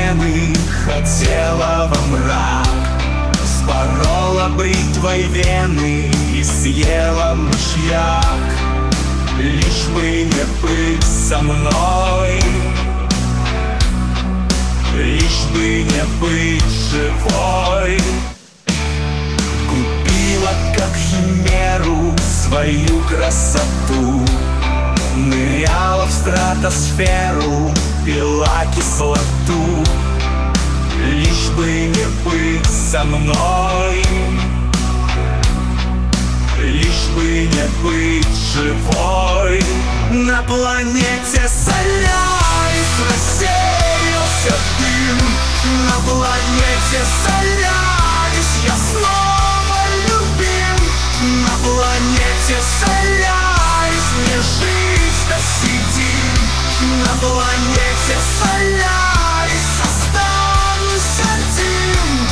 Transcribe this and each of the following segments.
вены, хотела во мрак, спорола бритвой вены и съела мышьяк. Лишь бы не быть со мной, лишь бы не быть живой. Купила как химеру свою красоту, ныряла в стратосферу, пила кислоту. Лишь бы не быть со мной, лишь бы не быть живой. На планете Солярис рассеялся дым, на планете Солярис я снова любим. На планете Солярис мне жить да сидим. На планете Солярис останусь один.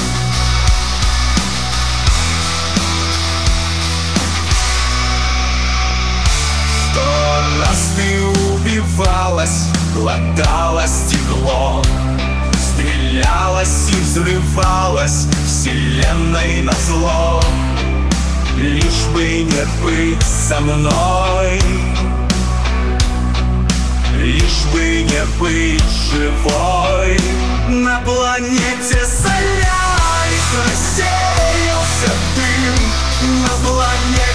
Раз ты убивалась, глотала стекло, стрелялась и взрывалась вселенной назло. Лишь бы не быть со мной, лишь бы не быть живой. На планете Солярис рассеялся дым, на планете